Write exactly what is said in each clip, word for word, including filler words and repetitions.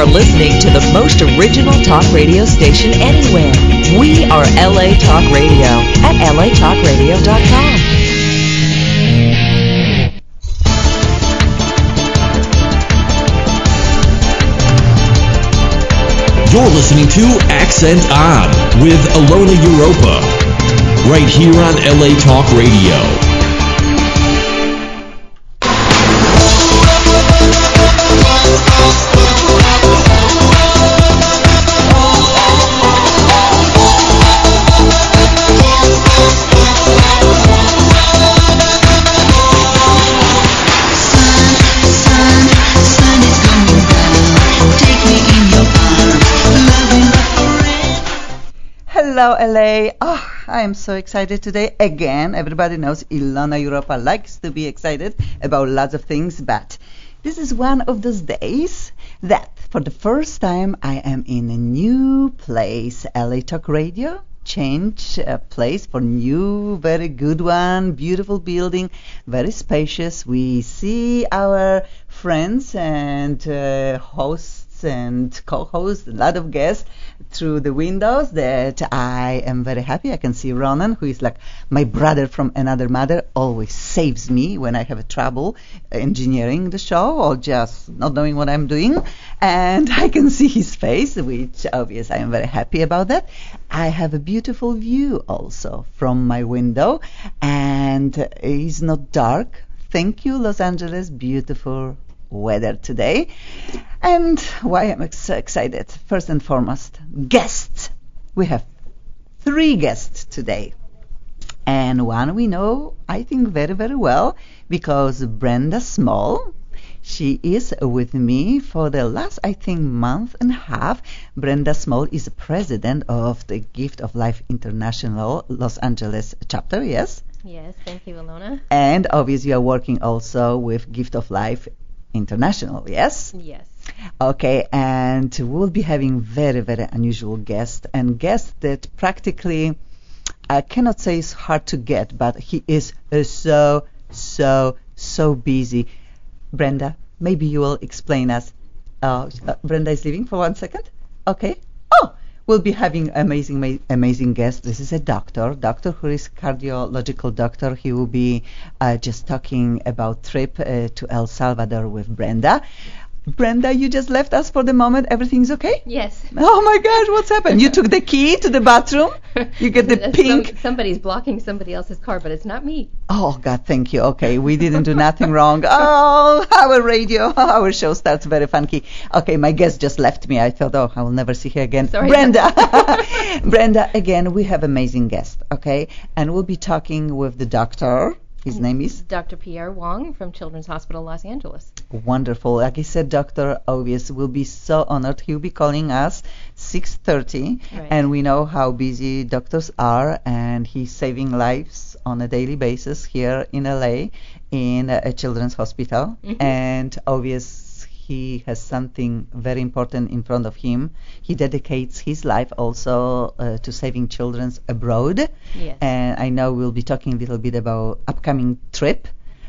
are listening to the most original talk radio station anywhere. We are L A Talk Radio at L A talk radio dot com. You're listening to Accent On with Alona Europa, right here on L A Talk Radio. Hello, L A. Oh, I am so excited today. Again, everybody knows Ilona Europa likes to be excited about lots of things, but this is one of those days that for the first time I am in a new place. L A Talk Radio change a place for new, very good one, beautiful building, very spacious. We see our friends and uh, hosts and co-hosts, a lot of guests through the windows that I am very happy. I can see Ronan, who is like my brother from another mother, always saves me when I have a trouble engineering the show or just not knowing what I'm doing. And I can see his face, which obviously I am very happy about that. I have a beautiful view also from my window, and it's not dark. Thank you, Los Angeles. Beautiful weather today. And why am I so excited? First and foremost, guests. We have three guests today. And one we know, I think, very, very well, because Brenda Small, she is with me for the last, I think, month and a half. Brenda Small is the president of the Gift of Life International Los Angeles chapter, yes? Yes, thank you, Alona. And obviously you are working also with Gift of Life International, yes? Yes. Okay, and we'll be having very, very unusual guests, and guests that practically, I cannot say it's hard to get, but he is uh, so, so, so busy. Brenda, maybe you will explain us. Uh, uh, Brenda is leaving for one second? Okay. Oh, we'll be having amazing, ma- amazing guest. This is a doctor, doctor who is cardiological doctor. He will be uh, just talking about trip uh, to El Salvador with Brenda. Brenda, you just left us for the moment. Everything's okay? Yes. Oh my gosh, what's happened? You took the key to the bathroom? You get the pink... Some, somebody's blocking somebody else's car, but it's not me. Oh, God, thank you. Okay, we didn't do nothing wrong. Oh, our radio, our show starts very funky. Okay, my guest just left me. I thought, oh, I will never see her again. Sorry. Brenda. Brenda, again, we have amazing guest, okay? And we'll be talking with the doctor. His name is? Doctor Pierre Wong from Children's Hospital Los Angeles. Wonderful. Like I said, Doctor Obvious will be so honored. He'll be calling us six thirty, right. And we know how busy doctors are, and he's saving lives on a daily basis here in L A in a, a children's hospital. Mm-hmm. And obvious, he has something very important in front of him. He dedicates his life also uh, to saving children abroad. Yes. And I know we'll be talking a little bit about upcoming trip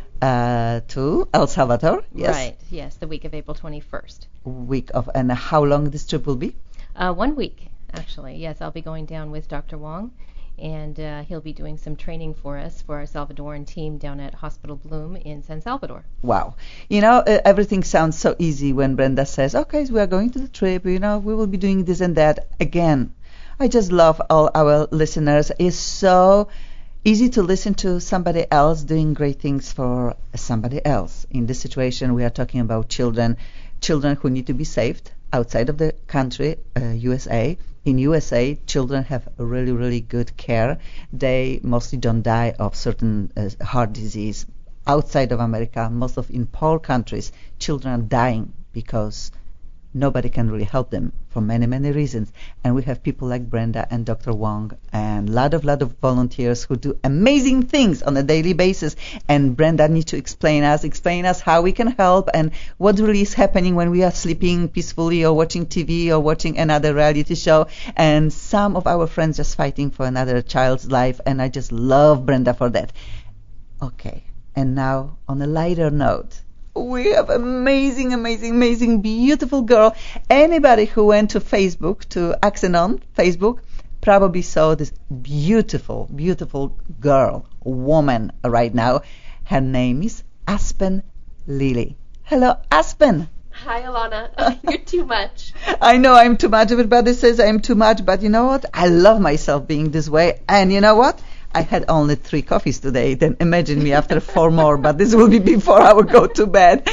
uh, to El Salvador. Yes. Right. Yes, the week of April twenty-first. Week of, and how long this trip will be? Uh, one week, actually. Yes, I'll be going down with Doctor Wong, and uh, he'll be doing some training for us for our Salvadoran team down at Hospital Bloom in San Salvador. Wow. You know, uh, everything sounds so easy when Brenda says, okay, so we are going to the trip, you know, we will be doing this and that. Again, I just love all our listeners. It's so easy to listen to somebody else doing great things for somebody else. In this situation, we are talking about children, children who need to be saved outside of the country, uh, U S A. In U S A, children have really, really good care. They mostly don't die of certain uh, heart disease. Outside of America, most of in poor countries, children are dying because nobody can really help them for many, many reasons. And we have people like Brenda and Doctor Wong and a lot of, lot of volunteers who do amazing things on a daily basis. And Brenda needs to explain us, explain us how we can help and what really is happening when we are sleeping peacefully or watching T V or watching another reality show. And some of our friends just fighting for another child's life. And I just love Brenda for that. Okay. And now, on a lighter note, we have amazing, amazing, amazing, beautiful girl. Anybody who went to Facebook, to Accent On Facebook, probably saw this beautiful, beautiful girl, woman right now. Her name is Aspen Lily. Hello, Aspen. Hi, Ilana. Uh, you're too much. I know I'm too much. Everybody says I'm too much, but you know what? I love myself being this way. And you know what? I had only three coffees today. Then imagine me after four more, but this will be before I will go to bed.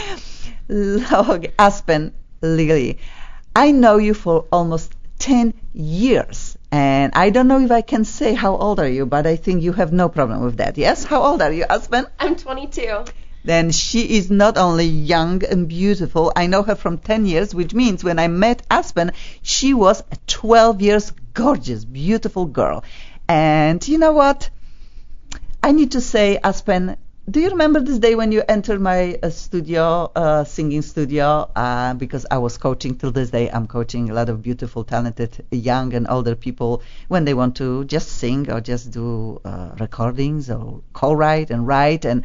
Look, Aspen Lily, I know you for almost ten years. And I don't know if I can say how old are you, but I think you have no problem with that. Yes? How old are you, Aspen? I'm twenty-two. Then she is not only young and beautiful. I know her from ten years, which means when I met Aspen, she was a twelve years gorgeous, beautiful girl. And you know what? I need to say, Aspen, do you remember this day when you entered my uh, studio, uh, singing studio? Uh, because I was coaching till this day. I'm coaching a lot of beautiful, talented, young and older people when they want to just sing or just do uh, recordings or co-write and write. And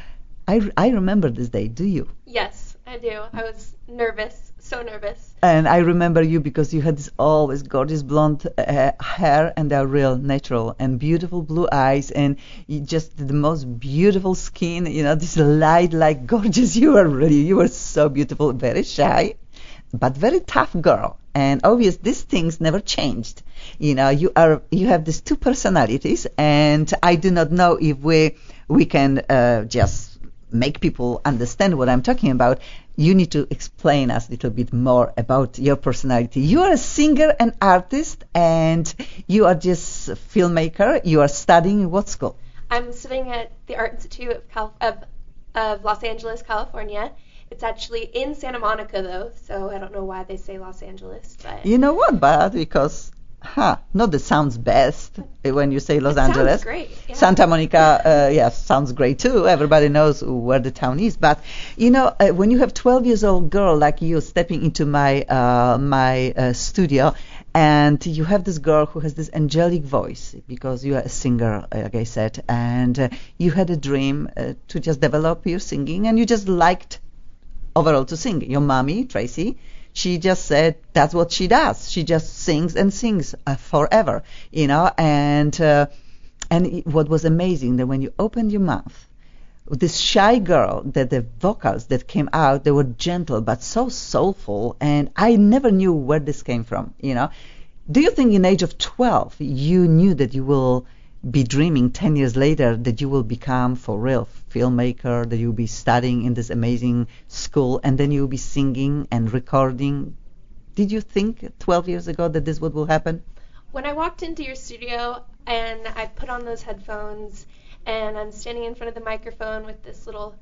I, I remember this day. Do you? Yes, I do. I was nervous, so nervous. And I remember you because you had this always gorgeous blonde uh, hair and they're real natural and beautiful blue eyes and you just the most beautiful skin, you know, this light like gorgeous. You were really, you were so beautiful, very shy, but very tough girl. And obviously these things never changed. You know, you are, you have these two personalities and I do not know if we, we can uh, just make people understand what I'm talking about. You need to explain us a little bit more about your personality. You are a singer and artist, and you are just a filmmaker. You are studying in what school? I'm studying at the Art Institute of, Cal- of, of Los Angeles, California. It's actually in Santa Monica, though, so I don't know why they say Los Angeles. But you know what, but because Huh, not that sounds best when you say Los it Angeles. Sounds great. Yeah. Santa Monica, uh, yeah, sounds great too. Everybody knows where the town is. But you know, uh, when you have twelve years old girl like you stepping into my uh, my uh, studio, and you have this girl who has this angelic voice because you are a singer, like I said, and uh, you had a dream uh, to just develop your singing, and you just liked overall to sing. Your mommy, Tracy, she just said that's what she does. She just sings and sings uh, forever, you know. And uh, and it, what was amazing that when you opened your mouth, this shy girl, that the vocals that came out, they were gentle but so soulful, and I never knew where this came from, you know. Do you think in age of twelve you knew that you will be dreaming ten years later that you will become for real filmmaker, that you'll be studying in this amazing school, and then you'll be singing and recording? Did you think twelve years ago that this what will happen? When I walked into your studio and I put on those headphones and I'm standing in front of the microphone with this little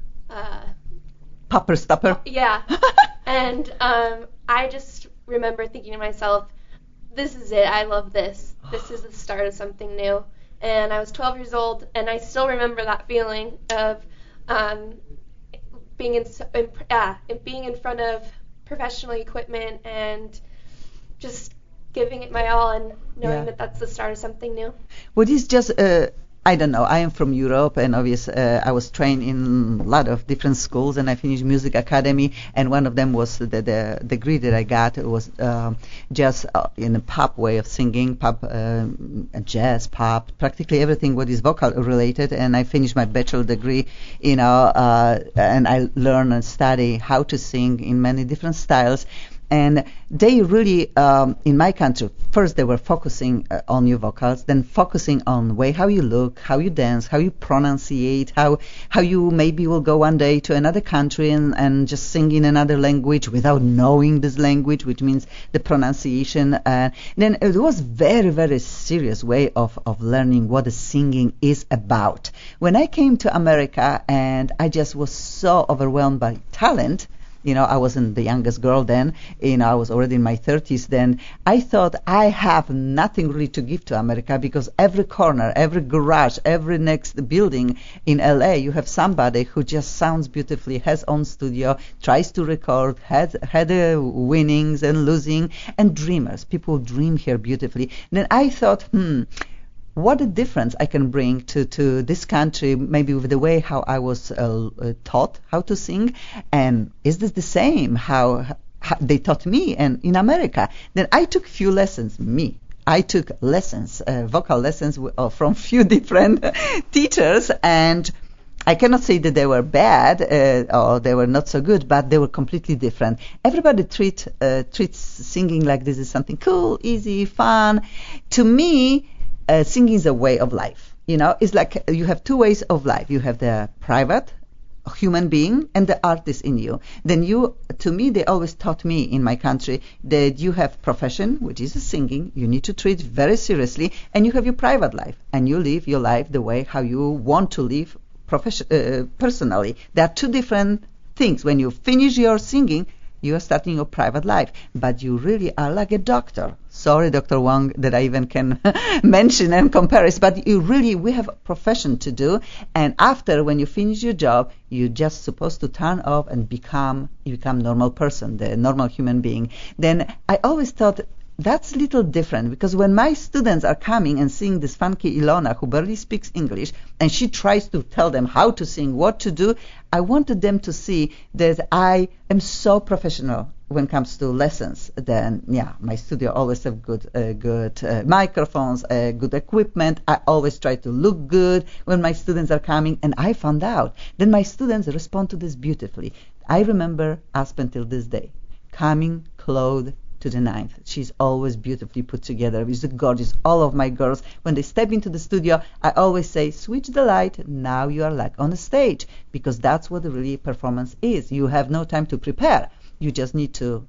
uh, popper stopper. Yeah. and um, I just remember thinking to myself, this is it. I love this. This is the start of something new. And I was twelve years old, and I still remember that feeling of um, being in, in uh, being in front of professional equipment and just giving it my all and knowing Yeah. that that's the start of something new. What is just uh, I don't know. I am from Europe, and obviously uh, I was trained in a lot of different schools, and I finished music academy, and one of them was the, the degree that I got was uh, just uh, in a pop way of singing, pop, uh, jazz, pop, practically everything what is vocal related, and I finished my bachelor degree, you know, uh, and I learned and study how to sing in many different styles. And they really, um, in my country, first they were focusing uh, on your vocals, then focusing on way how you look, how you dance, how you pronunciate, how how you maybe will go one day to another country and, and just sing in another language without knowing this language, which means the pronunciation. Uh, then it was very, very serious way of, of learning what the singing is about. When I came to America and I just was so overwhelmed by talent, you know, I wasn't the youngest girl then, you know, I was already in my thirties then. I thought I have nothing really to give to America because every corner, every garage, every next building in L A, you have somebody who just sounds beautifully, has own studio, tries to record, had had uh, winnings and losing, and dreamers. People dream here beautifully. Then I thought, hmm, what a difference I can bring to, to this country, maybe with the way how I was uh, uh, taught how to sing, and is this the same how, how they taught me and in America? Then I took few lessons, me. I took lessons, uh, vocal lessons w- uh, from few different teachers, and I cannot say that they were bad uh, or they were not so good, but they were completely different. Everybody treat, uh, treats singing like this is something cool, easy, fun. To me, uh, singing is a way of life. You know, it's like you have two ways of life. You have the private human being and the artist in you. Then you, to me, they always taught me in my country that you have profession, which is singing, you need to treat very seriously, and you have your private life, and you live your life the way how you want to live profession, uh, personally. There are two different things. When you finish your singing, you are starting your private life, but you really are like a doctor. Sorry, Doctor Wang, that I even can mention and compare it, but you really, we have a profession to do, and after, when you finish your job, you're just supposed to turn off and become, you become normal person, the normal human being. Then I always thought, that's a little different, because when my students are coming and seeing this funky Ilona who barely speaks English, and she tries to tell them how to sing, what to do, I wanted them to see that I am so professional when it comes to lessons. Then, yeah, my studio always have good uh, good uh, microphones, uh, good equipment. I always try to look good when my students are coming, and I found out that my students respond to this beautifully. I remember Aspen till this day, coming clothed to the ninth. She's always beautifully put together. She's gorgeous. All of my girls, when they step into the studio, I always say, switch the light. Now you are like on the stage, because that's what the really performance is. You have no time to prepare. You just need to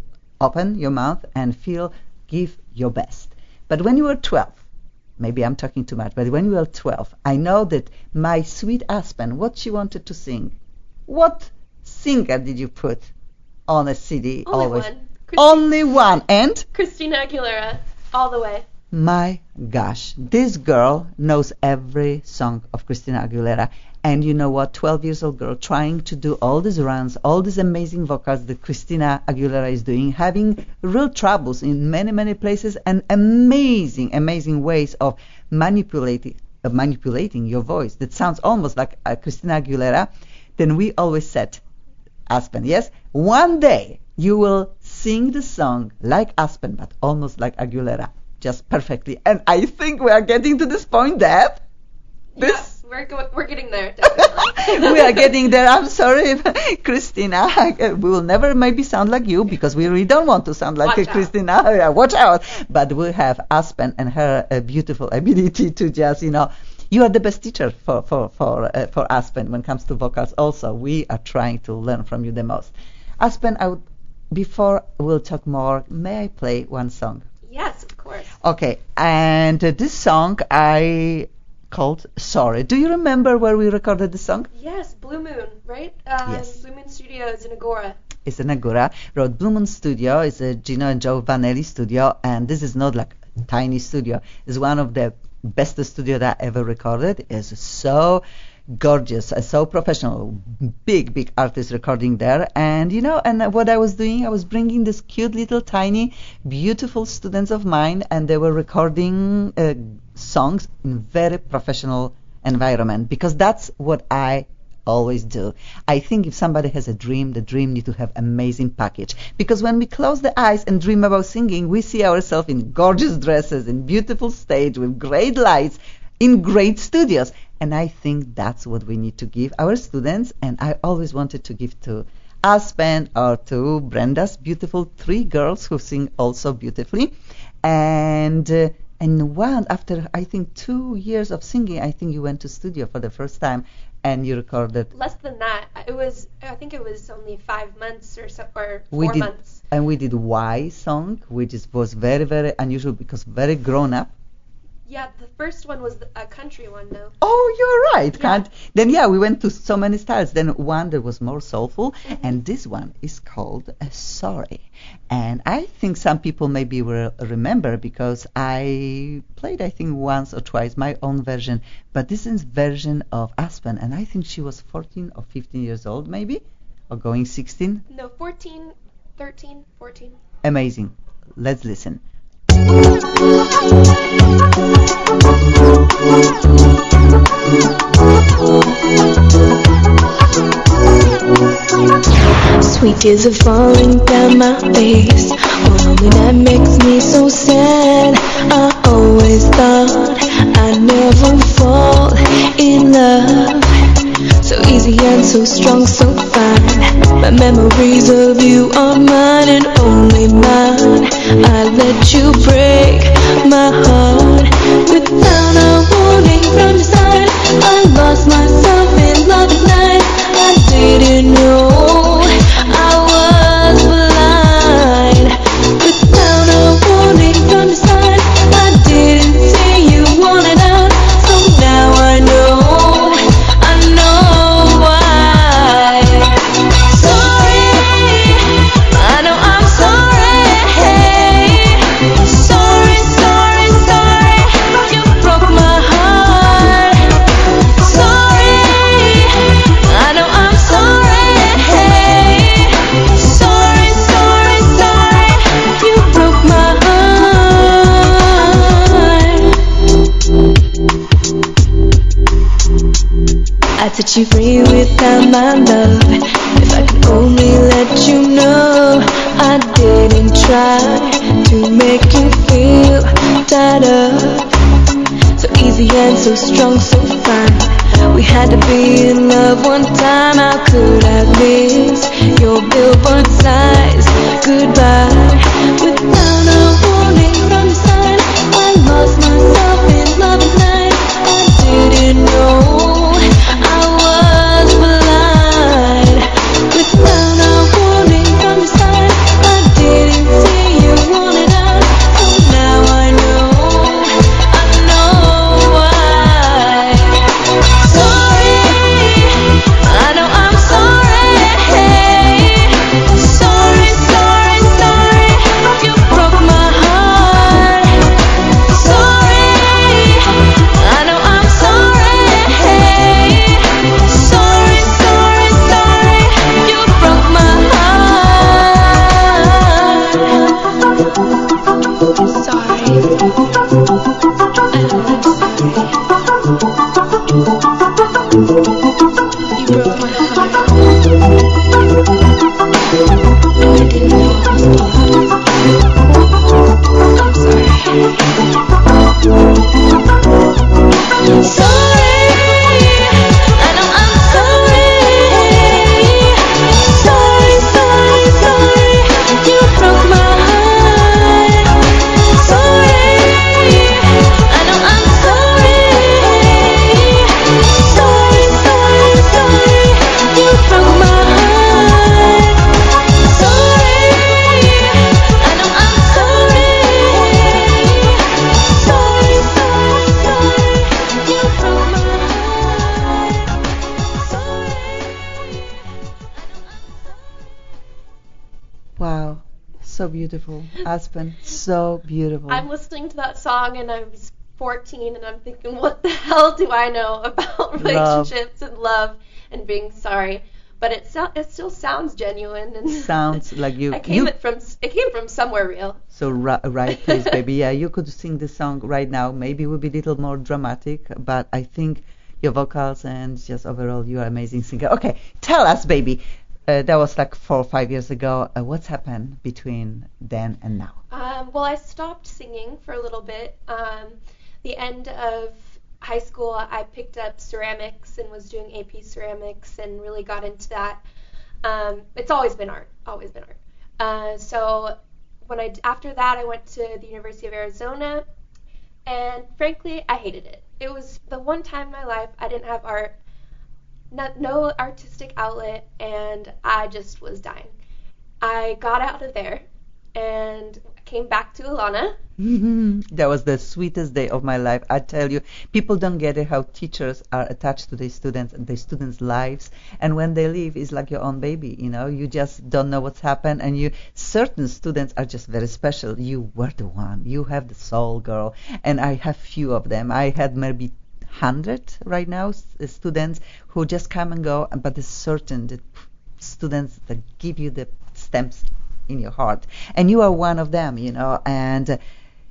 open your mouth and feel, give your best. But when you were twelve, maybe I'm talking too much, but when you were twelve, I know that my sweet Aspen, what she wanted to sing, what singer did you put on a C D? Only always? one. Only one. And? Christina Aguilera, all the way. My gosh, this girl knows every song of Christina Aguilera. And you know what? twelve years old girl trying to do all these runs, all these amazing vocals that Christina Aguilera is doing, having real troubles in many, many places, and amazing, amazing ways of manipulating, of manipulating your voice that sounds almost like uh, Christina Aguilera. Then we always said, Aspen, yes, one day you will sing the song like Aspen, but almost like Aguilera, just perfectly. And I think we are getting to this point that this. Yes, we're go- we're getting there. Definitely. We are getting there. I'm sorry, Christina. We will never maybe sound like you, because we really don't want to sound like Watch Christina. Yeah, watch out. But we have Aspen and her uh, beautiful ability to just, you know, you are the best teacher for for for uh, for Aspen when it comes to vocals. Also, we are trying to learn from you the most. Aspen, I would. Before we'll talk more, may I play one song? Yes, of course. Okay, and uh, this song I called Sorry. Do you remember where we recorded the song? Yes, Blue Moon, right? Uh, Yes. Blue Moon Studios in Agora. It's in Agora. Road Blue Moon Studio. It's a Gino and Joe Vanelli studio, and this is not like a tiny studio. It's one of the best studio that I ever recorded. It's so gorgeous, uh, so professional, big, big artist recording there. And, you know, and what I was doing, I was bringing this cute little tiny, beautiful students of mine, and they were recording uh, songs in very professional environment, because that's what I always do. I think if somebody has a dream, the dream needs to have amazing package. Because when we close the eyes and dream about singing, we see ourselves in gorgeous dresses, in beautiful stage, with great lights, in great studios. And I think that's what we need to give our students. And I always wanted to give to Aspen or to Brenda's beautiful three girls who sing also beautifully. And uh, and one, after I think two years of singing, I think you went to studio for the first time and you recorded. Less than that. It was, I think it was only five months or so, or We four did, months. and we did Y song, which is, was very, very unusual because very grown up. Yeah, the first one was the, a country one, though. Oh, you're right. Yeah. Can't. Then, yeah, we went to so many styles. Then one that was more soulful, Mm-hmm. and this one is called uh, Sorry. And I think some people maybe will remember because I played, I think, once or twice my own version. But this is version of Aspen, and I think she was fourteen or fifteen years old, maybe, or going sixteen. No, fourteen, thirteen, fourteen. Amazing. Let's listen. Sweet tears are falling down my face. Oh, only that makes me so sad. I always thought I'd never fall in love. So easy and so strong, so fine. My memories of you are mine and only mine. I let you break my heart without a warning from your side. I lost myself in love at night. I didn't know I was blind. Without a warning from your side, I didn't see you wanted out. So now I know, I know why. Sorry, I know I'm sorry. Sorry, sorry, sorry, you broke my heart. Sorry, I know I'm sorry. Sorry, sorry, sorry, you broke my heart. I'd set you free without my love. If I could only let you know I didn't try to make you feel tied up. So easy and so strong, so fine. We had to be in love one time. How could I miss your billboard size goodbye? Without a warning from your side, I lost myself in love at night. I didn't know I was blind. Without a warning from your side, I didn't see you wanted out. So now I know, I know why. Sorry, I know I'm sorry. Sorry, sorry, sorry, you broke my heart. Sorry, I know I'm sorry. Sorry, sorry, sorry, you broke my heart. Sorry, I'm sorry. You broke my heart. And I didn't know I was blind. I'm sorry. Sorry, I know I'm sorry. Sorry, sorry, sorry, you broke my heart. Sorry, I know I'm sorry. Sorry, sorry, sorry, you broke my heart. Sorry, I know I'm sorry. Sorry, sorry, sorry, you broke my heart. Sorry, Wow, so beautiful. Aspen, so beautiful. I'm listening to that song and I was fourteen and I'm thinking, what the hell do I know about relationships and love and being sorry? But it so- it still sounds genuine and Sounds like you. I came you it from it came from somewhere real. So ri- right, please, baby. Yeah, you could sing the song right now. Maybe it would be a little more dramatic, but I think your vocals and just overall, you are an amazing singer. Okay, tell us, baby. Uh, that was like four or five years ago. Uh, what's happened between then and now? Um, well, I stopped singing for a little bit. Um, the end of high school, I picked up ceramics and was doing A P ceramics and really got into that. Um, it's always been art, always been art. Uh, so when I after that, I went to the University of Arizona, and frankly, I hated it. It was the one time in my life I didn't have art, no, no artistic outlet, and I just was dying. I got out of there and came back to Ilana. That was the sweetest day of my life. I tell you, people don't get it how teachers are attached to their students and their students' lives. And when they leave, it's like your own baby. You know, you just don't know what's happened. And you, certain students are just very special. You were the one. You have the soul, girl. And I have few of them. I had maybe hundred right now s- students who just come and go. But there's certain that students that give you the stamps in your heart, and you are one of them, you know. And uh,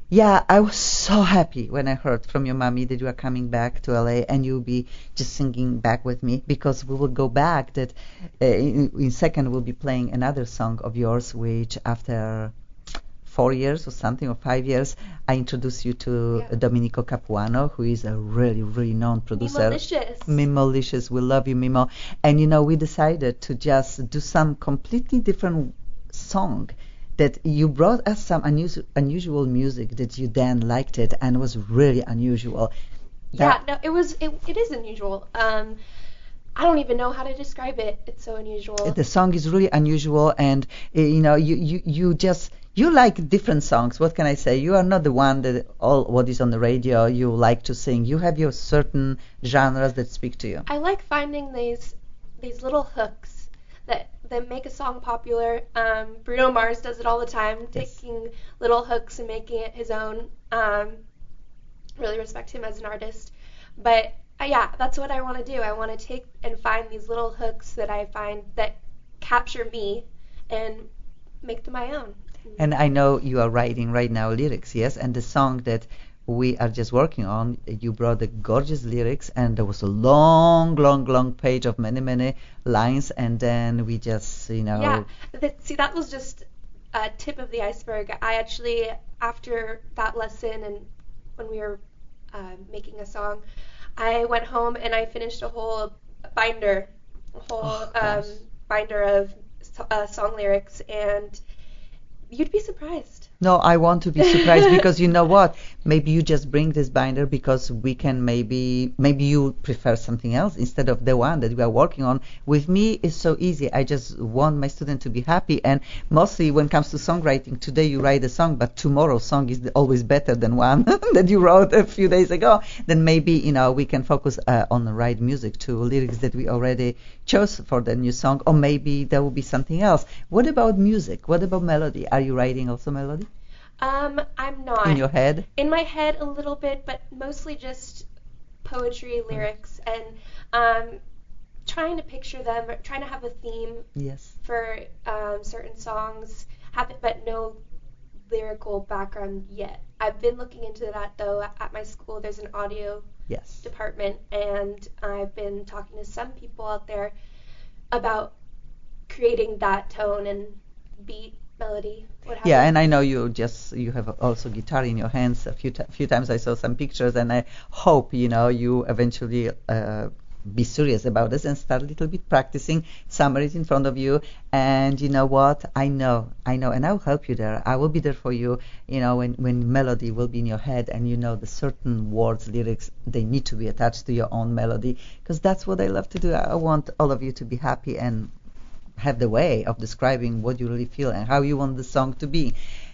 Yeah, I was so happy when I heard from your mommy that you are coming back to L A and you'll be just singing back with me, because we will go back that uh, in, in second we'll be playing another song of yours, which after four years or something, or five years, I introduced you to Yeah. Domenico Capuano, who is a really, really known producer. Mimolicious. Mimolicious. We love you, Mimo. And, you know, we decided to just do some completely different song, that you brought us some unusual, unusual music that you then liked it, and it was really unusual. Yeah, That- no, it was. It, it is unusual. Um, I don't even know how to describe it. It's so unusual. The song is really unusual, and uh, you know, you, you, you just you like different songs. What can I say? You are not the one that all what is on the radio you like to sing. You have your certain genres that speak to you. I like finding these these little hooks that that make a song popular. Um, Bruno Mars does it all the time, Yes. taking little hooks and making it his own. Um, really respect him as an artist. But uh, yeah, that's what I want to do. I want to take and find these little hooks that I find that capture me and make them my own. And I know you are writing right now lyrics, yes? And the song that we are just working on, you brought the gorgeous lyrics, and there was a long, long, long page of many, many lines, and then we just, you know... Yeah, that, see, that was just a tip of the iceberg. I actually, after that lesson and when we were uh, making a song, I went home and I finished a whole binder, a whole Oh, um, gosh. binder of so- uh, song lyrics, and you'd be surprised. No, I want to be surprised because you know what? Maybe you just bring this binder because we can maybe maybe you prefer something else instead of the one that we are working on. With me, it's so easy. I just want my student to be happy, and mostly when it comes to songwriting, today you write a song, but tomorrow's song is always better than one that you wrote a few days ago. Then maybe you know we can focus uh, on the right music to lyrics that we already chose for the new song, or maybe there will be something else. What about music? What about melody? Are you writing also melody Um, I'm not. in your head? In my head a little bit, but mostly just poetry, lyrics, and um, trying to picture them, trying to have a theme Yes. for um, certain songs, have it, but no lyrical background yet. I've been looking into that though. At my school, there's an audio Yes. department, and I've been talking to some people out there about creating that tone and beat, melody, what have Yeah, you. and I know you just you have also guitar in your hands. A few t- few times I saw some pictures, and I hope you know you eventually uh, be serious about this and start a little bit practicing. Summer is in front of you, and you know what? I know, I know, and I'll help you there. I will be there for you. You know, when when melody will be in your head, and you know the certain words, lyrics, they need to be attached to your own melody, because that's what I love to do. I want all of you to be happy and have the way of describing what you really feel and how you want the song to be.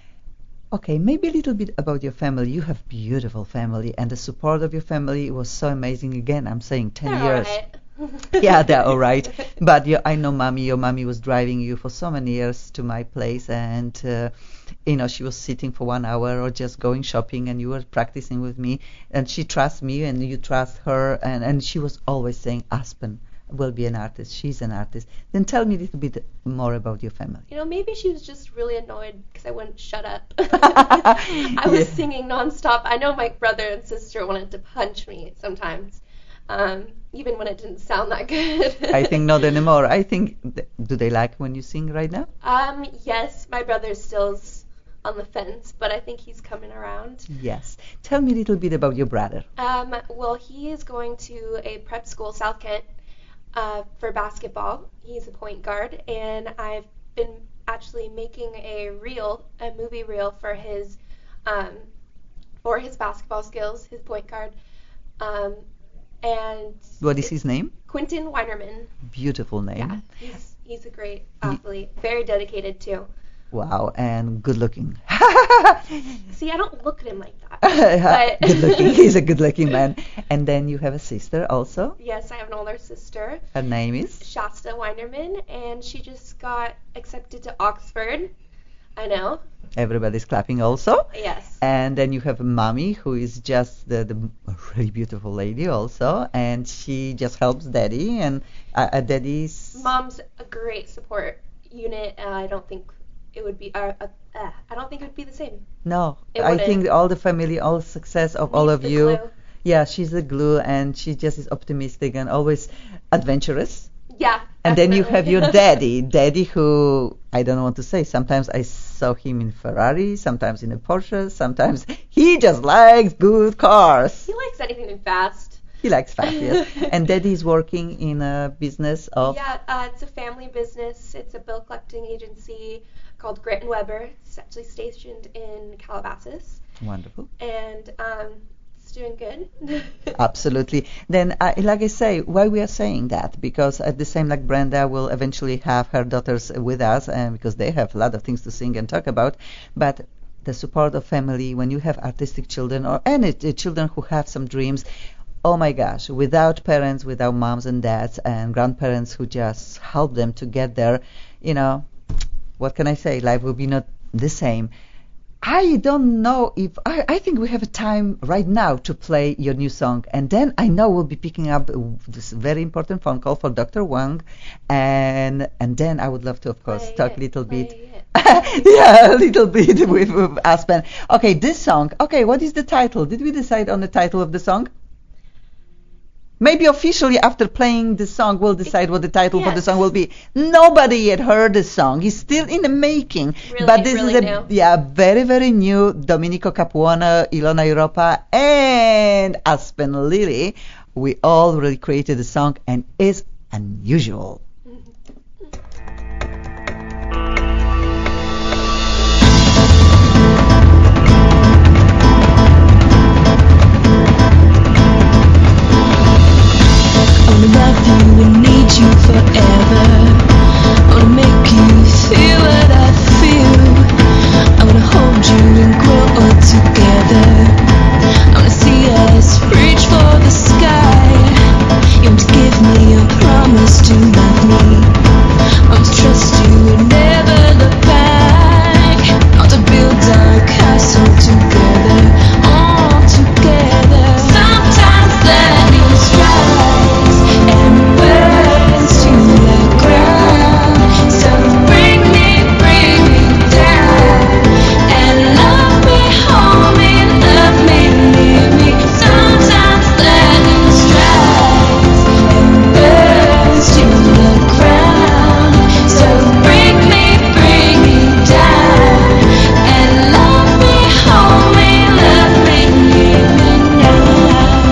Okay, maybe a little bit about your family. You have beautiful family, and the support of your family was so amazing. Again, I'm saying ten They're years. alright. Yeah, they're all right. But you, I know mommy, your mommy was driving you for so many years to my place, and uh, you know, she was sitting for one hour or just going shopping, and you were practicing with me, and she trusts me and you trust her, and, and she was always saying, Aspen will be an artist, she's an artist. Then tell me a little bit more about your family. You know, maybe she was just really annoyed because I wouldn't shut up. I was Yeah. singing nonstop. I know my brother and sister wanted to punch me sometimes, um, even when it didn't sound that good. I think not anymore. I think, th- do they like when you sing right now? Um, yes, my brother still's on the fence, but I think he's coming around. Yes. Tell me a little bit about your brother. Um, well, he is going to a prep school, South Kent, uh, for basketball. He's a point guard, and I've been actually making a reel, a movie reel for his, um, for his basketball skills, his point guard. Um, and What is his name? Quentin Weinerman. Beautiful name. Yeah, he's he's a great athlete, very dedicated too. Wow, and good looking. See, I don't look at him like that. Good looking. He's a good looking man. And then you have a sister also. Yes, I have an older sister, Her name is? Shasta Weinerman, and she just got accepted to Oxford. I know. Everybody's clapping also. Yes. And then you have a mommy who is just the, the really beautiful lady also, and she just helps daddy, and uh, uh, daddy's Mom's a great support unit, and I don't think it would be. Uh, uh, uh, I don't think it would be the same. No, It I wouldn't. think all the family, all success of all Needs of the you. glue. Yeah, she's the glue, and she just is optimistic and always adventurous. Yeah. And then you definitely. have your daddy, daddy who I don't want to say. Sometimes I saw him in Ferrari, sometimes in a Porsche, sometimes he just likes good cars. He likes anything fast. He likes fast, yes. And daddy is working in a business of. Yeah, uh, it's a family business. It's a bill collecting agency called Grant and Weber. It's actually stationed in Calabasas, Wonderful. and um, it's doing good. Absolutely. Then, uh, like I say, why we are saying that? Because at the same, like Brenda will eventually have her daughters with us, and because they have a lot of things to sing and talk about. But the support of family, when you have artistic children or any uh, children who have some dreams, oh my gosh, without parents, without moms and dads and grandparents who just help them to get there, you know, what can I say? Life will be not the same. I don't know if I, I think we have a time right now to play your new song, and then I know we'll be picking up this very important phone call for Doctor Wang, and and then I would love to, of course, Play talk it, a little play bit. it. Yeah, a little bit with, with Aspen. Okay, this song. Okay, what is the title? Did we decide on the title of the song? Maybe officially after playing the song we'll decide what the title for the Yes. song will be. Nobody yet heard the song. It's still in the making. Really, but this really is a new. yeah, very, very new Domenico Capuano, Ilona Europa, and Aspen Lily. We all really created the song, and it's unusual. I wanna love you and need you forever. I wanna make you feel what I feel. I wanna hold you and grow old together. I wanna see us reach for the sky. You want to give me a promise to love me. I want to trust you and never look back. I want to build our castle together, all together. Sometimes lightning strikes and burns to the ground. So bring me, bring me down, and love me, hold me, love me, leave me. Sometimes lightning strikes and burns to the ground. So bring me, bring me down, and love me, hold me, love me, leave me now.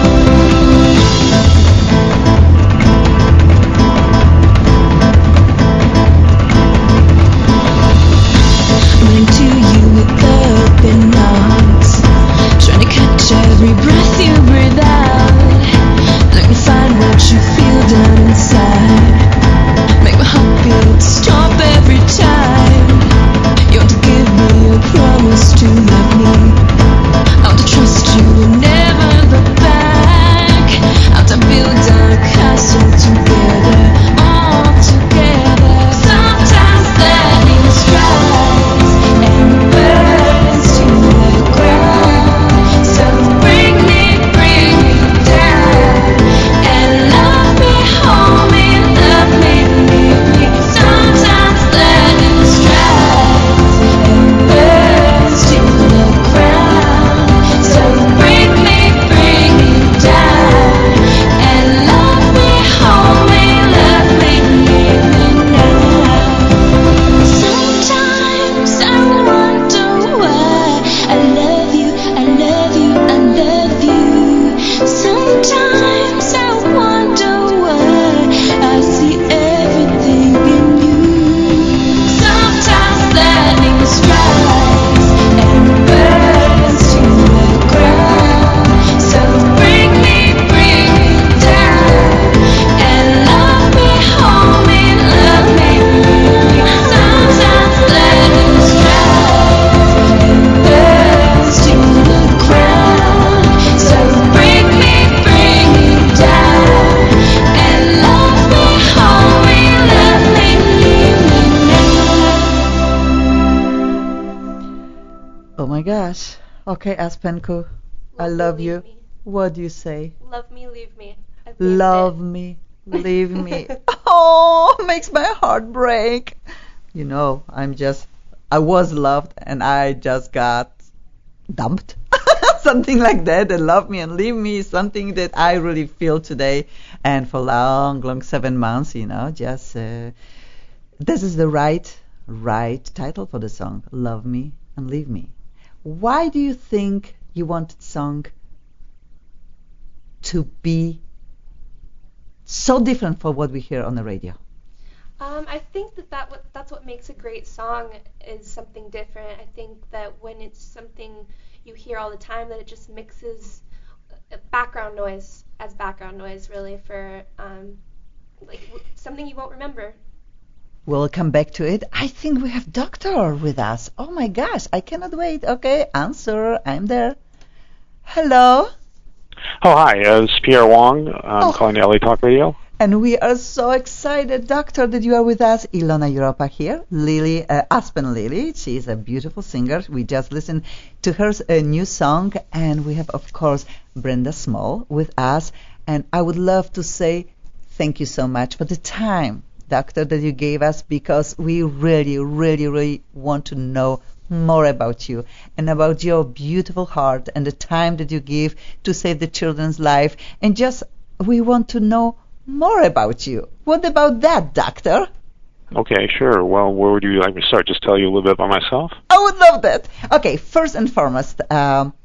Running to you with open arms, trying to catch every breath you breathe out. Let me find what you feel down inside. Make my heartbeat stop every time. You want to give me a promise to love me. I want to trust you and never look back. I want to build our castle together, all together. Sometimes lightning strikes and burns to the ground. So bring me, bring me down, and love me, hold me, love me, leave me. Sometimes lightning strikes and burns to the ground. So bring me, bring me down, and love me, hold me, love me, leave me now. Sometimes I wonder why I love you, I love you, I love you. Sometimes I wonder why I see everything in you. Sometimes lightning strikes and burns to the ground. So bring me, bring me down, and love me, hold me, love me, leave me. Sometimes lightning strikes and burns to the ground. So bring me, bring me down, and love me, hold me, love me, leave me now. Oh my gosh. Okay, Aspenko, I love me, you. leave me. What do you say? Love me, leave me. I've named Love it. me, leave me. Oh, makes my heart break. You know, I'm just I was loved and I just got dumped. Something like that, and love me and leave me, something that I really feel today. And for long, long seven months, you know, just uh, this is the right, right title for the song, Love Me and Leave Me. Why do you think you wanted song to be so different from what we hear on the radio? Um, I think that, that what, that's what makes a great song is something different. I think that when it's something you hear all the time, that it just mixes background noise as background noise, really, for um, like w- something you won't remember. We'll come back to it. I think we have Doctor with us. Oh my gosh, I cannot wait. Okay, answer. I'm there. Hello. Oh, hi. Uh, this is Pierre Wong. I'm Oh. calling L A Talk Radio. And we are so excited, Doctor, that you are with us. Ilona Europa here, Lily, uh, Aspen Lily. She is a beautiful singer. We just listened to her uh, new song, and we have, of course, Brenda Small with us. And I would love to say thank you so much for the time, Doctor, that you gave us, because we really, really, really want to know more about you and about your beautiful heart and the time that you give to save the children's life. And just, we want to know more about you. What about that, Doctor? Okay, sure. Well, where would you like me to start? Just tell you a little bit about myself? I would love that. Okay, first and foremost, um,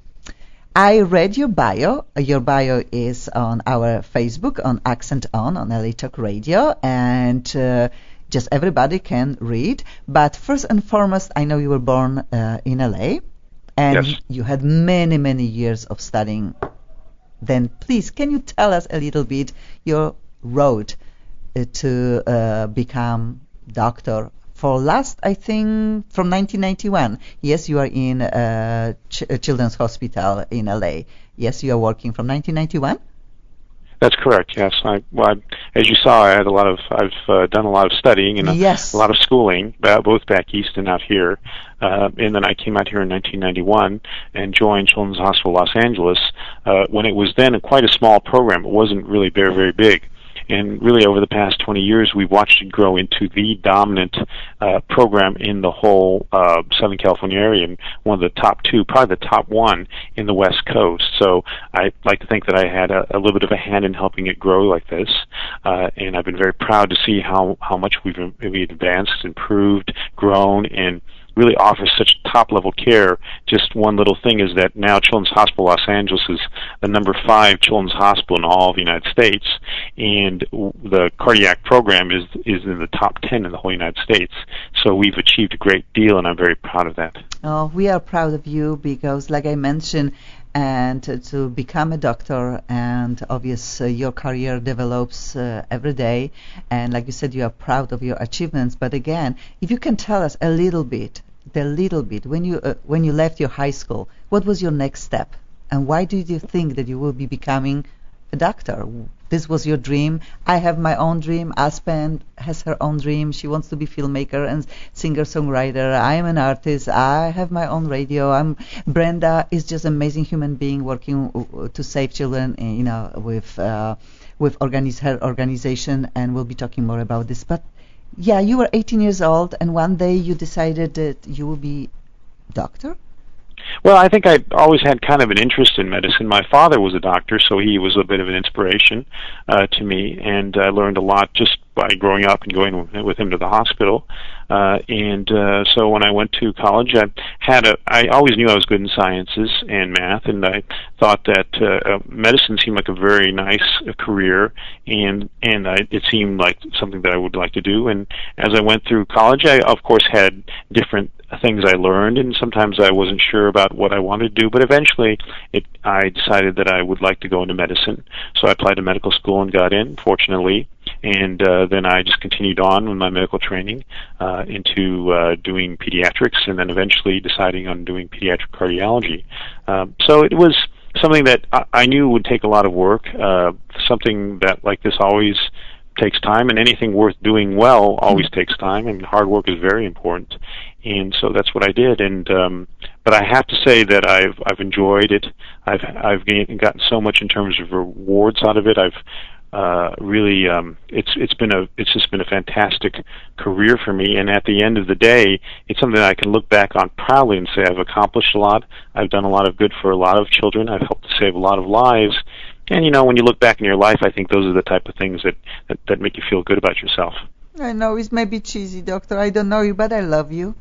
I read your bio. Your bio is on our Facebook, on Accent On, on L A Talk Radio, and uh, just everybody can read. But first and foremost, I know you were born uh, in L A, and Yes. you had many, many years of studying. Then please, can you tell us a little bit your road uh, to uh, become doctor for last, I think, from nineteen ninety-one. Yes, you are in uh, Ch- uh, Children's Hospital in L A. Yes, you are working from nineteen ninety-one? That's correct, yes. I, well, I, as you saw, I had a lot of, I've uh, done a lot of studying and a, Yes. a lot of schooling, uh, both back east and out here. Uh, and then I came out here in nineteen ninety-one and joined Children's Hospital Los Angeles uh, when it was then a, quite a small program. It wasn't really very, very big. And really, over the past twenty years, we've watched it grow into the dominant uh, program in the whole uh, Southern California area, and one of the top two, probably the top one in the West Coast. So I like to think that I had a, a little bit of a hand in helping it grow like this, uh, and I've been very proud to see how how much we've we've advanced, improved, grown, and really offers such top-level care. Just one little thing is that now Children's Hospital Los Angeles is the number five children's hospital in all of the United States, and the cardiac program is is in the top ten in the whole United States. So we've achieved a great deal, and I'm very proud of that. Oh, we are proud of you because, like I mentioned, and to, to become a doctor, and obviously uh, your career develops uh, every day, and like you said, you are proud of your achievements. But again, if you can tell us a little bit, the little bit, when you uh, when you left your high school, what was your next step, and why did you think that you will be becoming a doctor? This was your dream. I have my own dream. Aspen has her own dream. She wants to be filmmaker and singer-songwriter. I am an artist. I have my own radio. I'm Brenda is just an amazing human being working to save children, you know, with uh, with organize, her organization, and we'll be talking more about this. But yeah, you were eighteen years old, and one day you decided that you will be doctor. Well, I think I always had kind of an interest in medicine. My father was a doctor, so he was a bit of an inspiration uh, to me, and I learned a lot just by growing up and going with him to the hospital. Uh, and uh, so when I went to college, I had a. I always knew I was good in sciences and math, and I thought that uh, uh, medicine seemed like a very nice uh, career, and and I, it seemed like something that I would like to do. And as I went through college, I of course had different things I learned, and sometimes I wasn't sure about what I wanted to do, but eventually it, I decided that I would like to go into medicine. So I applied to medical school and got in, fortunately, and uh, then I just continued on with my medical training uh, into uh, doing pediatrics, and then eventually deciding on doing pediatric cardiology. Um, so it was something that I, I knew would take a lot of work, uh, something that like this always takes time, and anything worth doing well always takes time, and hard work is very important. And so that's what I did. And um, but I have to say that I've I've enjoyed it. I've I've gained, gotten so much in terms of rewards out of it. I've uh, really, um, it's it's been a it's just been a fantastic career for me. And at the end of the day, it's something that I can look back on proudly and say I've accomplished a lot. I've done a lot of good for a lot of children. I've helped to save a lot of lives. And you know, when you look back in your life, I think those are the type of things that that, that make you feel good about yourself. I know it may be cheesy, Doctor. I don't know you, but I love you.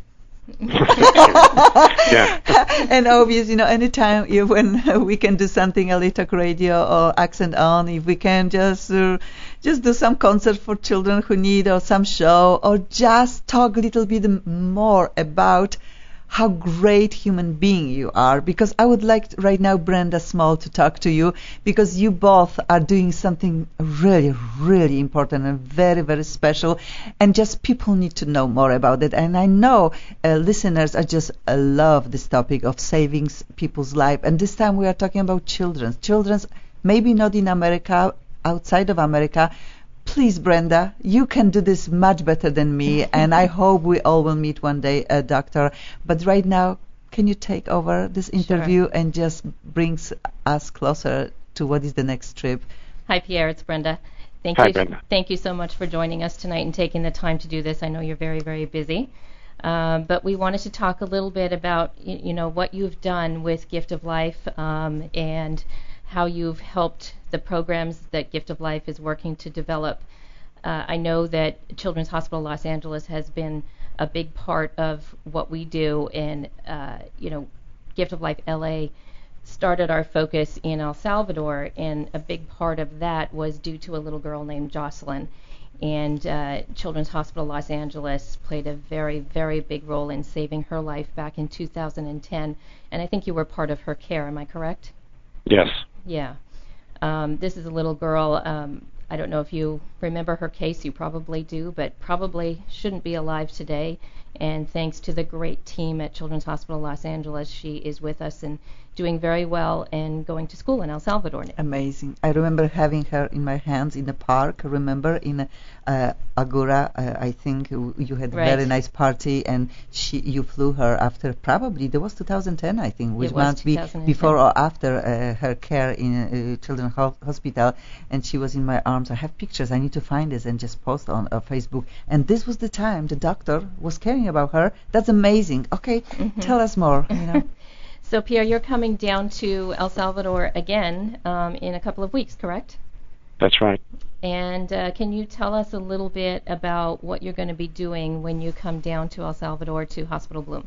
Yeah. And obviously, you know, anytime you, when we can do something, L A Talk Radio or Accent On, if we can just uh, just do some concert for children who need, or some show, or just talk a little bit more about how great human being you are, because I would like to, right now, Brenda Small, to talk to you, because you both are doing something really, really important and very, very special, and just people need to know more about it. And I know uh, listeners are just uh, love this topic of saving people's life. And this time we are talking about children. Children's, maybe not in America, outside of America. Please, Brenda, you can do this much better than me, and I hope we all will meet one day, uh, Doctor. But right now, can you take over this interview Sure. and just bring us closer to what is the next trip? Hi, Pierre. It's Brenda. Thank Hi, you. Brenda. Thank you so much for joining us tonight and taking the time to do this. I know you're very, very busy. Um, but we wanted to talk a little bit about, you, you know, what you've done with Gift of Life um, and how you've helped the programs that Gift of Life is working to develop. Uh, I know that Children's Hospital Los Angeles has been a big part of what we do, and uh, you know, Gift of Life L A started our focus in El Salvador, and a big part of that was due to a little girl named Jocelyn. And uh, Children's Hospital Los Angeles played a very, very big role in saving her life back in two thousand ten. And I think you were part of her care, am I correct? Yes. Yeah. Um, this is a little girl, um, I don't know if you remember her case, you probably do, but probably shouldn't be alive today. And thanks to the great team at Children's Hospital Los Angeles, she is with us and doing very well and going to school in El Salvador now. Amazing. I remember having her in my hands in the park. Remember in uh, Agora, uh, I think you had a Right. very nice party, and she you flew her after, probably that was two thousand ten, I think, which It was must be two thousand ten. before or after uh, her care in uh, Children's ho- Hospital, and she was in my arms. I have pictures. I need to find this and just post on uh, Facebook. And this was the time the doctor was caring about her. That's amazing. Okay, Mhm. tell us more. You know. So, Pierre, you're coming down to El Salvador again um, in a couple of weeks, correct? That's right. And uh, can you tell us a little bit about what you're going to be doing when you come down to El Salvador to Hospital Bloom?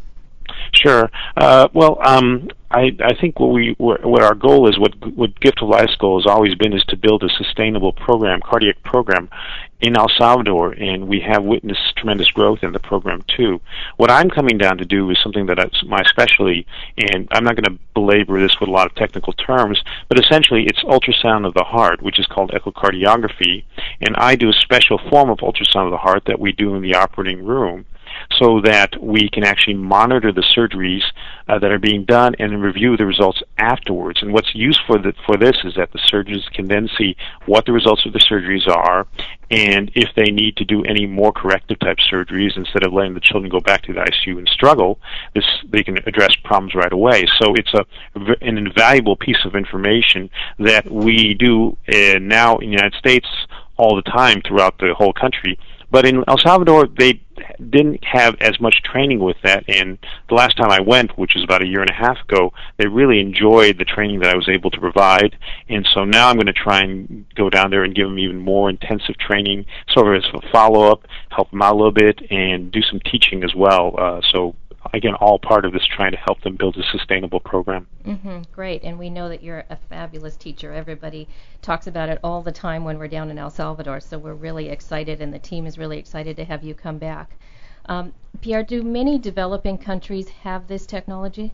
Sure. Uh, well, um, I, I think what we what our goal is, what what Gift of Life's goal has always been, is to build a sustainable program, cardiac program, in El Salvador, and we have witnessed tremendous growth in the program too. What I'm coming down to do is something that is my specialty, and I'm not going to belabor this with a lot of technical terms, but essentially it's ultrasound of the heart, which is called echocardiography, and I do a special form of ultrasound of the heart that we do in the operating room, so that we can actually monitor the surgeries uh, that are being done and review the results afterwards. And what's used for, the, for this is that the surgeons can then see what the results of the surgeries are, and if they need to do any more corrective type surgeries, instead of letting the children go back to the I C U and struggle, this, they can address problems right away. So it's a, an invaluable piece of information that we do uh, now in the United States all the time throughout the whole country. But in El Salvador, they didn't have as much training with that, and the last time I went, which was about a year and a half ago, they really enjoyed the training that I was able to provide, and so now I'm going to try and go down there and give them even more intensive training, sort of as a follow-up, help them out a little bit, and do some teaching as well. Uh, so again, all part of this trying to help them build a sustainable program. Mm-hmm, great, and we know that you're a fabulous teacher. Everybody talks about it all the time when we're down in El Salvador, so we're really excited, and the team is really excited to have you come back. Um, Pierre, do many developing countries have this technology?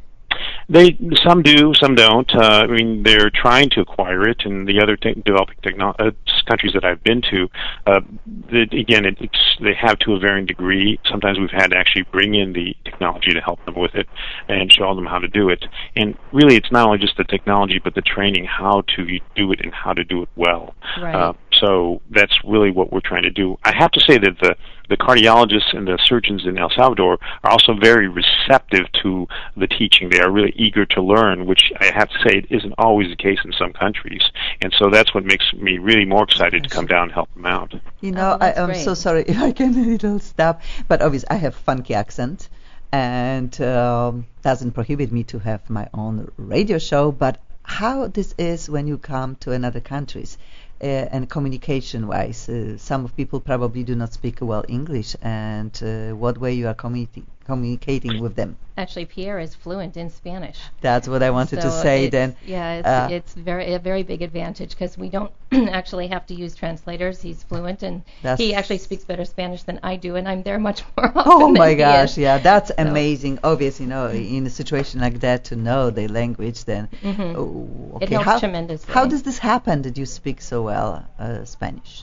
They some do, some don't. Uh, I mean, they're trying to acquire it, and the other te- developing techno- uh, countries that I've been to, uh, the, again, it, it's, they have to a varying degree. Sometimes we've had to actually bring in the technology to help them with it and show them how to do it. And really, it's not only just the technology, but the training, how to do it and how to do it well. Right. Uh, so that's really what we're trying to do. I have to say that the the cardiologists and the surgeons in El Salvador are also very receptive to the teaching. They are really eager to learn, which I have to say isn't always the case in some countries. And so that's what makes me really more excited to come down and help them out. You know, Oh, I, that's I'm great. so sorry if I can a little stop, but obviously I have funky accent, and um, doesn't prohibit me to have my own radio show. But how this is when you come to another countries, uh, and communication-wise, uh, some of people probably do not speak well English, and uh, what way you are communi- communicating with them. Actually, Pierre is fluent in Spanish. That's what I wanted So to say. it's- Then, yeah, it's, uh, it's very a very big advantage because we don't actually have to use translators. He's fluent, and That's- he actually speaks better Spanish than I do, and I'm there much more often. oh than my he gosh, is. yeah, that's So- amazing. Obviously, you know, in a situation like that, to know the language, then. Mhm. Oh, It okay. helps how, tremendously. How does this happen that you speak so well uh, Spanish?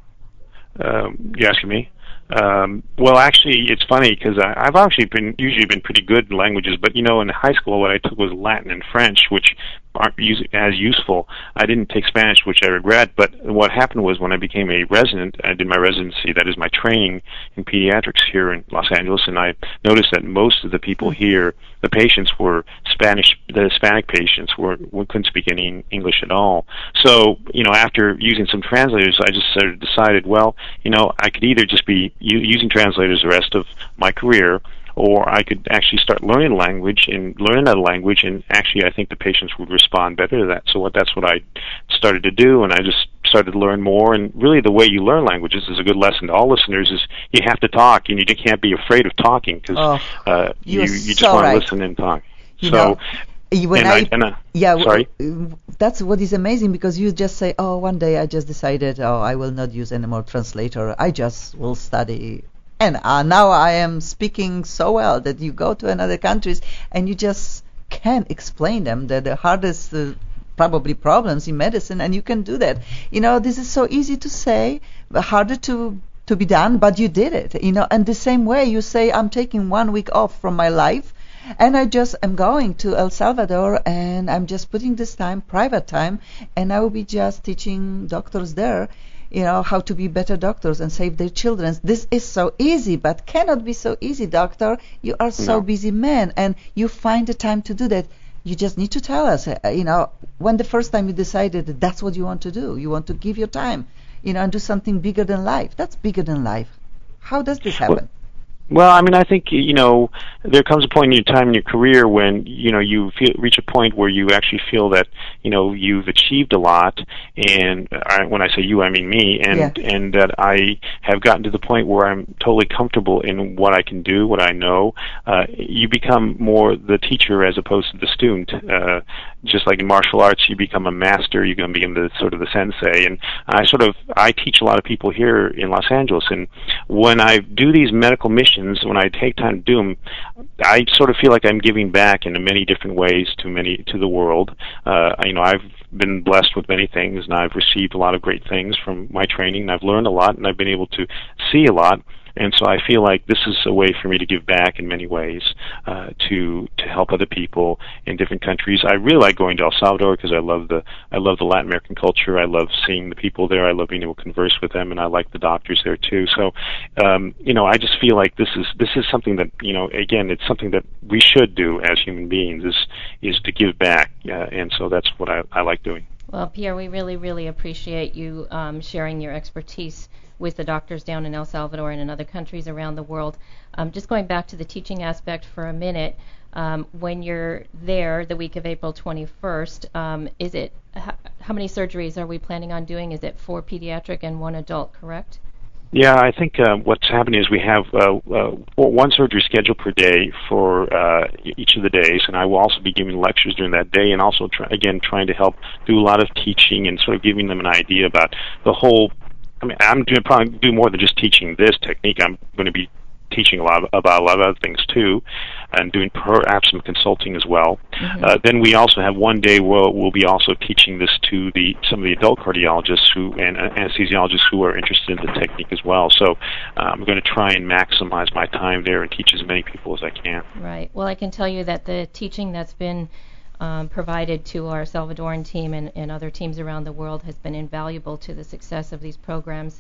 Um, you asking me? Um, well, actually, it's funny because I've actually been usually been pretty good in languages, but you know, in high school, what I took was Latin and French, which aren't use, as useful. I didn't take Spanish, which I regret. But what happened was when I became a resident, I did my residency, that is my training in pediatrics here in Los Angeles, and I noticed that most of the people here, the patients were Spanish. The Hispanic patients were couldn't speak any English at all. So, you know, after using some translators, I just sort of decided, well, you know, I could either just be u- using translators the rest of my career, or I could actually start learning language and learn another language, and actually I think the patients would respond better to that. So what that's what I started to do, and I just started to learn more. And really the way you learn languages is a good lesson to all listeners, is you have to talk, and you can't be afraid of talking, because Oh, uh, you, you're you just so want right. to listen and talk. You so know, when and I, I, and I yeah, w- sorry? w- that's what is amazing, because you just say, oh, one day I just decided, oh, I will not use any more translator. I just will study. And uh, now I am speaking so well that you go to another countries and you just can explain them the, the hardest uh, probably problems in medicine, and you can do that. You know, this is so easy to say, but harder to to be done, but you did it. You know, and the same way you say, I'm taking one week off from my life, and I just am going to El Salvador, and I'm just putting this time, private time, and I will be just teaching doctors there, you know, how to be better doctors and save their children. This is so easy, but cannot be so easy, doctor. You are so No. busy man, and you find the time to do that. You just need to tell us, uh, you know, when the first time you decided that that's what you want to do. You want to give your time, you know, and do something bigger than life. That's bigger than life. How does this happen? Well, I mean, I think, you know, there comes a point in your time in your career when, you know, you feel, reach a point where you actually feel that, you know, you've achieved a lot, and I, when I say you, I mean me, and Yeah. and that I have gotten to the point where I'm totally comfortable in what I can do, what I know. Uh, you become more the teacher as opposed to the student. Uh, just like in martial arts, you become a master, you're going to become the sort of the sensei. And I sort of, I teach a lot of people here in Los Angeles, and when I do these medical missions, when I take time to do them, I sort of feel like I'm giving back in many different ways to many to the world. Uh, you know, I've been blessed with many things, and I've received a lot of great things from my training, and I've learned a lot, and I've been able to see a lot. And so I feel like this is a way for me to give back in many ways, uh, to to help other people in different countries. I really like going to El Salvador because I love the I love the Latin American culture. I love seeing the people there. I love being able to converse with them, and I like the doctors there too. So, um, you know, I just feel like this is this is something that, you know, again, it's something that we should do as human beings, is is to give back, uh, and so that's what I, I like doing. Well, Pierre, we really, really appreciate you um, sharing your expertise with the doctors down in El Salvador and in other countries around the world. Um, just going back to the teaching aspect for a minute, um, when you're there the week of April twenty-first, um, is it h- how many surgeries are we planning on doing? Is it four pediatric and one adult, correct? Yeah, I think uh, what's happening is we have uh, uh, one surgery scheduled per day for uh, each of the days, and I will also be giving lectures during that day, and also, try, again, trying to help do a lot of teaching and sort of giving them an idea about the whole. I mean, I'm doing probably do more than just teaching this technique. I'm going to be teaching a lot of, about a lot of other things too, and doing perhaps some consulting as well. Mm-hmm. Uh, then we also have one day where we'll be also teaching this to the some of the adult cardiologists who and uh, anesthesiologists who are interested in the technique as well. So uh, I'm going to try and maximize my time there and teach as many people as I can. Right. Well, I can tell you that the teaching that's been Um, provided to our Salvadoran team and, and other teams around the world has been invaluable to the success of these programs.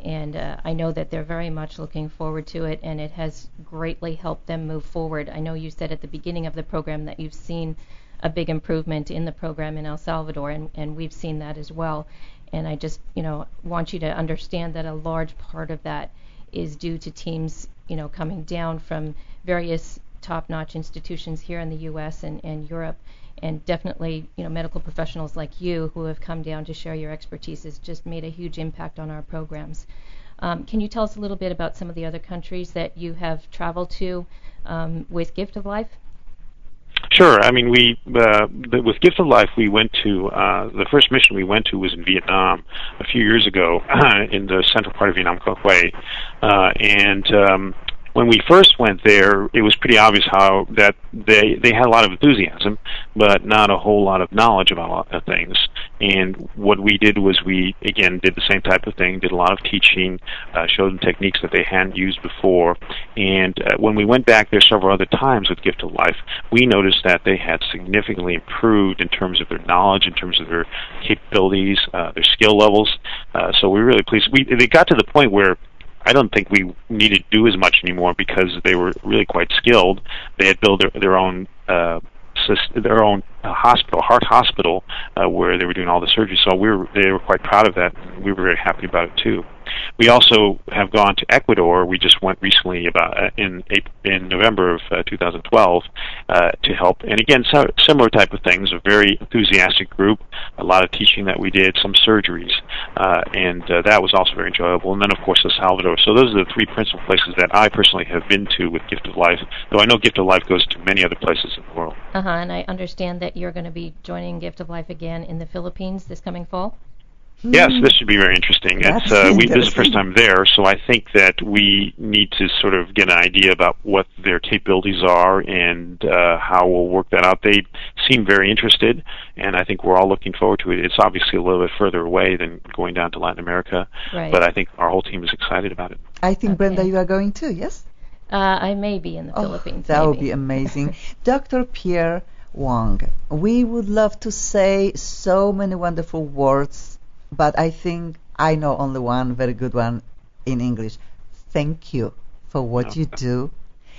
And uh, I know that they're very much looking forward to it, and it has greatly helped them move forward. I know you said at the beginning of the program that you've seen a big improvement in the program in El Salvador, and, and we've seen that as well. And I just, you know, want you to understand that a large part of that is due to teams, you know, coming down from various top-notch institutions here in the U S and, and Europe, and definitely, you know, medical professionals like you who have come down to share your expertise has just made a huge impact on our programs. Um, can you tell us a little bit about some of the other countries that you have traveled to um, with Gift of Life? Sure. I mean, we uh, the, with Gift of Life, we went to uh, the first mission we went to was in Vietnam a few years ago in the central part of Vietnam, Quoc Huy, uh, and um, when we first went there, it was pretty obvious how that they they had a lot of enthusiasm, but not a whole lot of knowledge about a lot of things. And what we did was we, again, did the same type of thing, did a lot of teaching, uh, showed them techniques that they hadn't used before. And uh, when we went back there several other times with Gift of Life, we noticed that they had significantly improved in terms of their knowledge, in terms of their capabilities, uh, their skill levels. Uh, so we were really pleased. We, they got to the point where I don't think we needed to do as much anymore because they were really quite skilled. They had built their, their own uh, their own uh, hospital, heart hospital, uh, where they were doing all the surgery. So we were they were quite proud of that. We were very happy about it too. We also have gone to Ecuador. We just went recently about uh, in in November of uh, two thousand twelve uh, to help. And again, so, similar type of things. A very enthusiastic group. A lot of teaching that we did. Some surgeries, uh, and uh, that was also very enjoyable. And then, of course, El Salvador. So those are the three principal places that I personally have been to with Gift of Life. Though I know Gift of Life goes to many other places in the world. Uh huh. And I understand that you're going to be joining Gift of Life again in the Philippines this coming fall. Yes, this should be very interesting. It's, uh, we, this is the first time there, so I think that we need to sort of get an idea about what their capabilities are and uh, how we'll work that out. They seem very interested, and I think we're all looking forward to it. It's obviously a little bit further away than going down to Latin America, right. But I think our whole team is excited about it. I think, Okay. Brenda, you are going too, yes? Uh, I may be in the Oh, Philippines. that maybe. would be amazing. Doctor Pierre Wong, we would love to say so many wonderful words, but I think I know only one very good one in English. Thank you for what you do.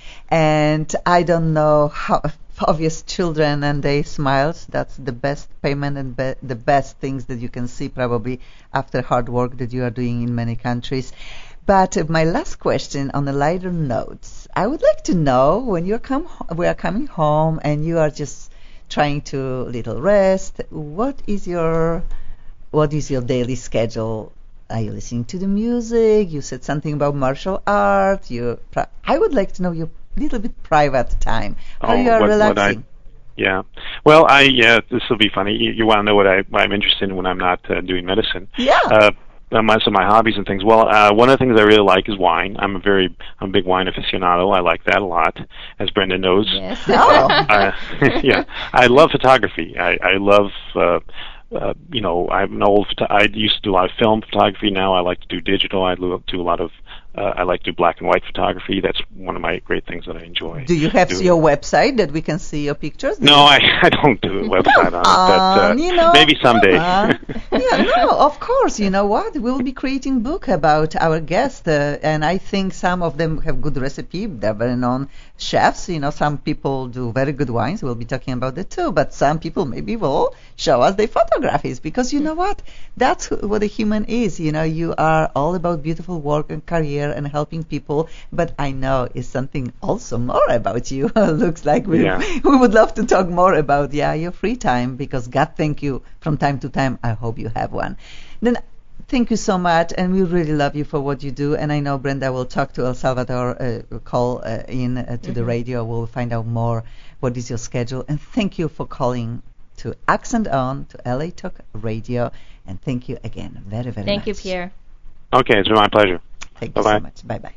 And I don't know how obvious children and they smiles. That's the best payment and be- the best things that you can see probably after hard work that you are doing in many countries. But uh, my last question on a lighter note, I would like to know when you come, we are coming home and you are just trying to little rest. What is your What is your daily schedule? Are you listening to the music? You said something about martial art. You, I would like to know your little bit private time. How Oh, you are what- what relaxing? I- Yeah. Well, I yeah, this will be funny. You, you want to know what I what I'm interested in when I'm not uh, doing medicine? Yeah. Uh, um, my, some of my hobbies and things. Well, uh, one of the things I really like is wine. I'm a very I'm a big wine aficionado. I like that a lot, as Brenda knows. Yes. Oh. uh, yeah, I love photography. I, I love. Uh, Uh, you know, I'm an old. Photo- I used to do a lot of film photography. Now I like to do digital. I do do a lot of. Uh, I like to do black and white photography. That's one of my great things that I enjoy. Do you have doing. your website that we can see your pictures? No, I, I don't do a website on it, but uh, Um, you know, maybe someday. come on. Yeah, no, of course. You know what? We will be creating book about our guests, uh, and I think some of them have good recipe. They're very known chefs. You know, some people do very good wines. We'll be talking about that too. But some people maybe will show us their photographies because you know what? That's what a human is. You know, you are all about beautiful work and career and helping people. But I know it's something also more about you. Looks like we Yeah. we would love to talk more about yeah your free time because God thank you from time to time. I hope you have one. Then thank you so much, and we really love you for what you do. And I know Brenda will talk to El Salvador, uh, call uh, in uh, to Mm-hmm. the radio. We'll find out more. What is your schedule? And thank you for calling to Accent On to L A Talk Radio. And thank you again, very very Thank much. you, Pierre. Okay, it's been my pleasure. Thank you Bye-bye. so much. Bye bye.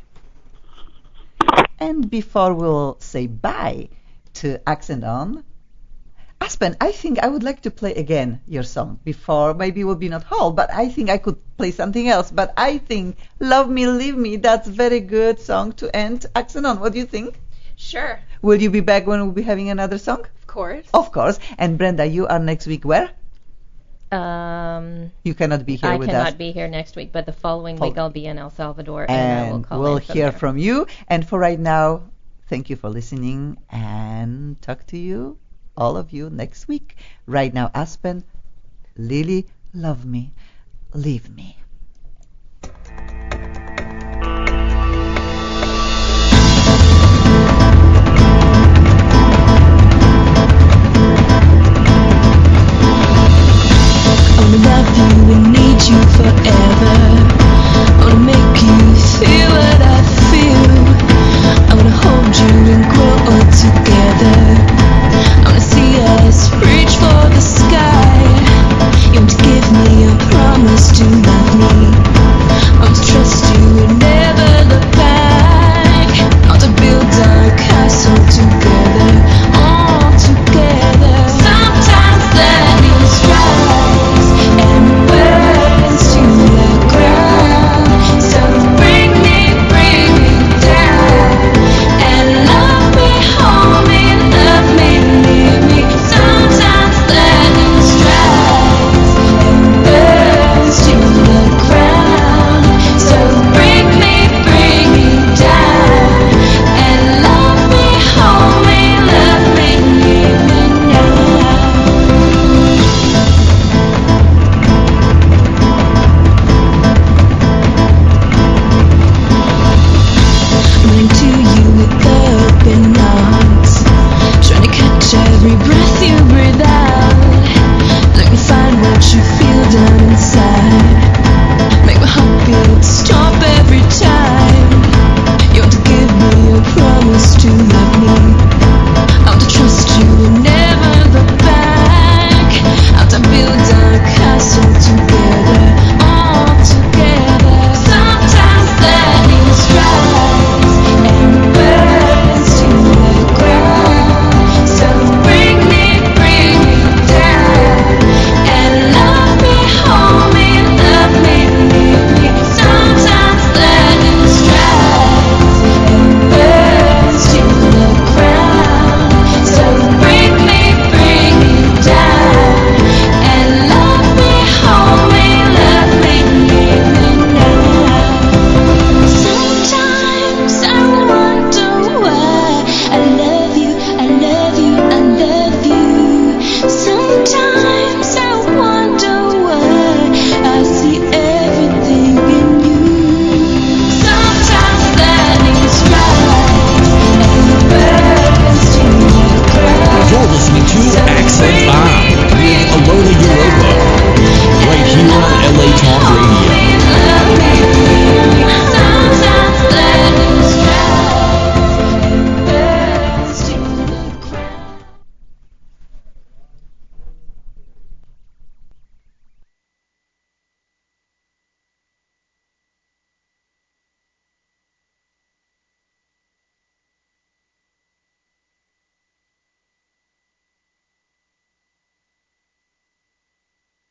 And before we'll say bye to Accent On, Aspen, I think I would like to play again your song before. Maybe it will be not whole, but I think I could play something else. But I think Love Me, Leave Me, that's very good song to end Accent On. What do you think? Sure, Will you be back when we'll be having another song? of course. Of course. And Brenda, you are next week where? Um, You cannot be here I with cannot us. be here next week, but the following Fol- week I'll be in El Salvador, and, I will And call we'll in from hear there. from you. And for right now, thank you for listening, and talk to you, all of you, next week. Right now, Aspen, Lily, love me, leave me.